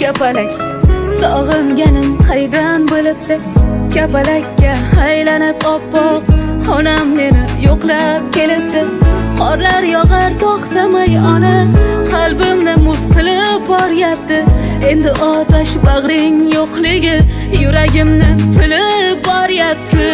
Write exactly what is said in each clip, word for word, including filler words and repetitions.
kapalak sog'inganim qaydan bo'libdi kapalakka aylanib oppoq onam meni yo'qlab kelibdi qorlar yog'ar to'xtamay ona qalbimni muz qilib boryapti endi otash bag'ring yo'qligi yuragimni tilib boryapti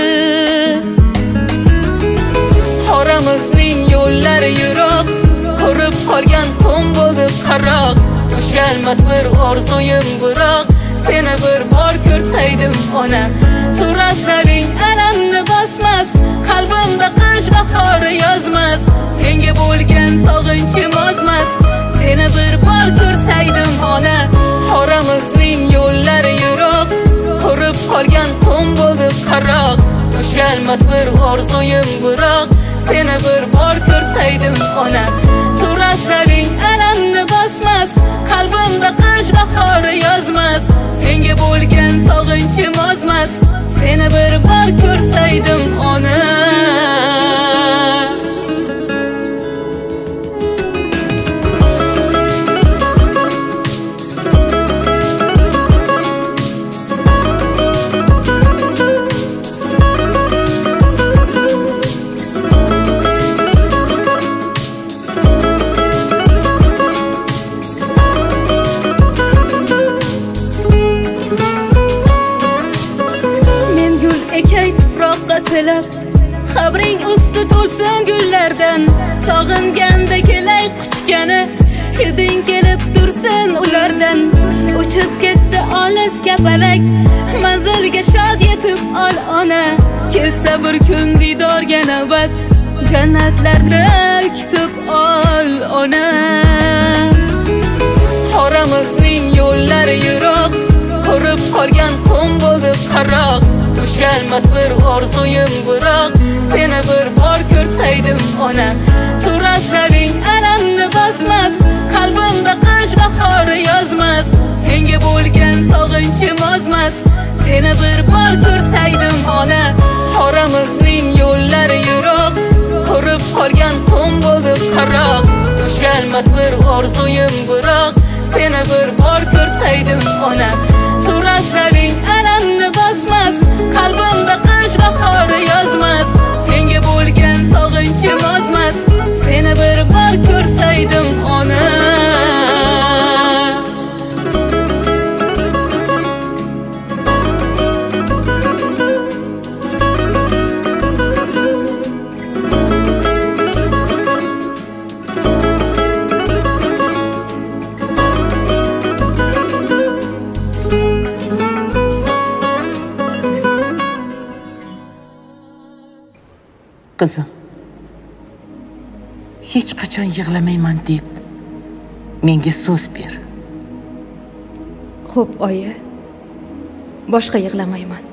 oramizning yo'llari yiroq qurib qolgan qum bo'ldi qaroq ushalmas bir orzuyim biroq seni bir bor ko'rsaydim ona suratlaring alamni bosmas qalbimda qish bahori yozmas senga bo'lgan sog'inchim ozmas seni bir bor ko'rsaydim ona oramizning yo'llari yiroq qurib qolgan qum bo'ldi qaroq ushalmas bir orzuyim biroq seni bir bor ko'rsaydim ona suratlaring alamni bosmas qalbimda qish bahori yozmas senga bo'lgan sog'inchim ozmas seni bir bor ko'rsaydim ona tilab qabring usti to'lsin gullardan sog'inganda kelay quchgani hiding kelib tursin ulardan uchib ketdi olis kapalak manzilga shod yetib ol ona kelsa bir kun diydorga navbat jannatlarni kutib ol ona oramizning yo'llari yiroq qurib qolgan qum bo'ldi qaroq ushalmas bir orzuyim biroq seni bir bor ko'rsaydim ona suratlaring alamni bosmas qalbimda qish bahori yozmas senga bo'lgan sog'inchim ozmas seni bir bor ko'rsaydim ona oramizning yo'llari yiroq qurib qolgan qum bo'ldi qaroq ushalmas bir orzuyim biroq seni bir bor ko'rsaydim ona suratlaring alamni bosmas qalbimda qish bahori yozmas senga bo'lgan sog'inchim ozmas seni bir bor ko'rsaydim ona qizim hech qachon yig'lamayman deb menga so'z ber. Xo'p oyi, boshqa yig'lamayman.